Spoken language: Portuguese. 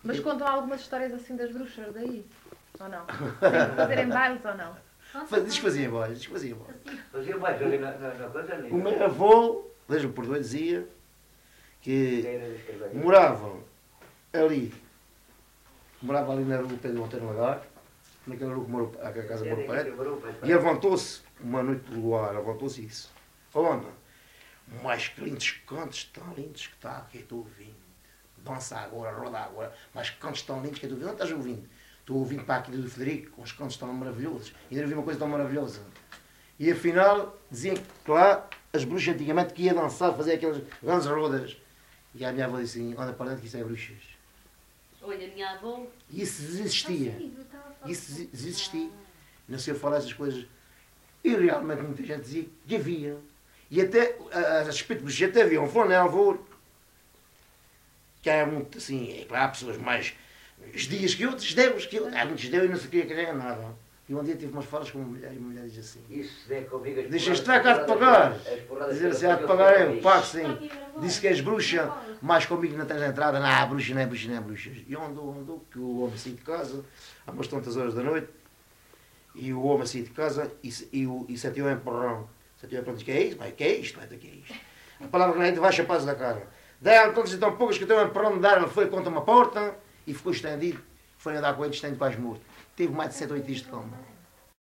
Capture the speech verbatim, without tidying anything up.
Mas contam algumas histórias assim das bruxas daí? Ou não? Sem fazerem bailes ou não? Diz que fazia voz, diz que fazia voz. Fazia mais ali na, na, na coisa ali. O meu avô, veja por dois, dizia que moravam ali, morava ali na rua Pedro Monteiro Lagar, naquela rua que morou a casa do meu pai, e levantou-se, uma noite de luar, levantou-se isso. Falando, mas que lindos cantos tão lindos que está, que eu estou ouvindo. Dança agora, roda agora, mas que cantos tão lindos que eu estou ouvindo. Onde estás ouvindo? Estou ouvindo para aqui do Frederico, com os cantos tão maravilhosos. E ainda vi uma coisa tão maravilhosa. E afinal, diziam que lá, as bruxas antigamente que iam dançar, fazer aquelas grandes rodas. E a minha avó disse assim, anda para dentro que isso é bruxas. Olha, a minha avó... Isso existia. Isso existia. Não sei falar essas coisas. E realmente muita gente dizia que havia. E até, a respeito de bruxas, até havia um flanelvo, que era muito assim, é claro, há pessoas mais judias que outros, judeus que outros. Há muitos judeus e não se queria querer nada. E um dia tive umas falas com uma mulher e a mulher diz assim: Isso é comigo. deixa-te cá de pagar. Dizer assim, há de pagar eu, pago sim. Disse que és bruxa, mas comigo não tens entrada. Não, bruxa não é bruxa, não é bruxa. E andou, andou, que o homem saiu de casa, há umas tantas horas da noite, e o homem saiu de casa e, e, e, e sentiu um empurrão. Sentiu um empurrão e disse: que é isto? Mas que é isto? Mas que é isto? A palavra que não é de baixa paz da cara. Deram tantas e tão poucas que eu tenho um empurrão de dar, ele foi contra uma porta e ficou estendido. Foi andar com ele estendido quase morto. Teve mais de sete ou oito dias de coma.